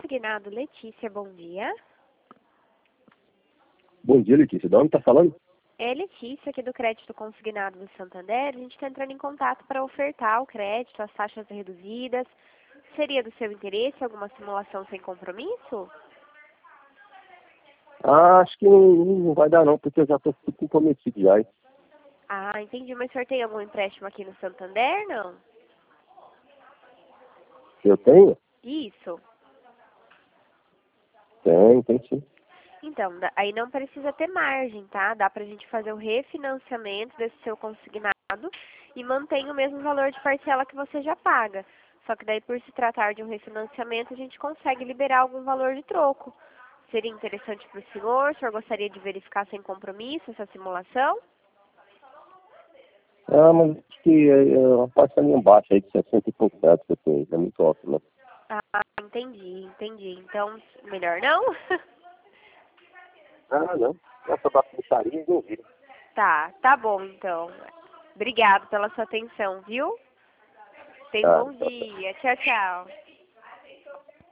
Consignado Letícia, bom dia. Bom dia, Letícia. De onde está falando? É Letícia, aqui do Crédito Consignado do Santander. A gente está entrando em contato para ofertar o crédito, as taxas reduzidas. Seria do seu interesse alguma simulação sem compromisso? Acho que não vai dar não, porque eu já estou comprometido já. Hein? Ah, entendi. Mas o senhor tem algum empréstimo aqui no Santander, não? Eu tenho? Isso. Tem sim. Então, aí não precisa ter margem, tá? Dá pra gente fazer o refinanciamento desse seu consignado e mantém o mesmo valor de parcela que você já paga. Só que daí, por se tratar de um refinanciamento, a gente consegue liberar algum valor de troco. Seria interessante para o senhor? O senhor gostaria de verificar sem compromisso essa simulação? Mas acho que é uma parcelinha baixa aí de 60 e poucos reais que eu tenho. É muito alto, né? Ah, entendi. Então, melhor não? Não. Essa da putaria não vira. Tá bom então. Obrigado pela sua atenção, viu? Tenha um bom Tá. dia. Tchau, tchau.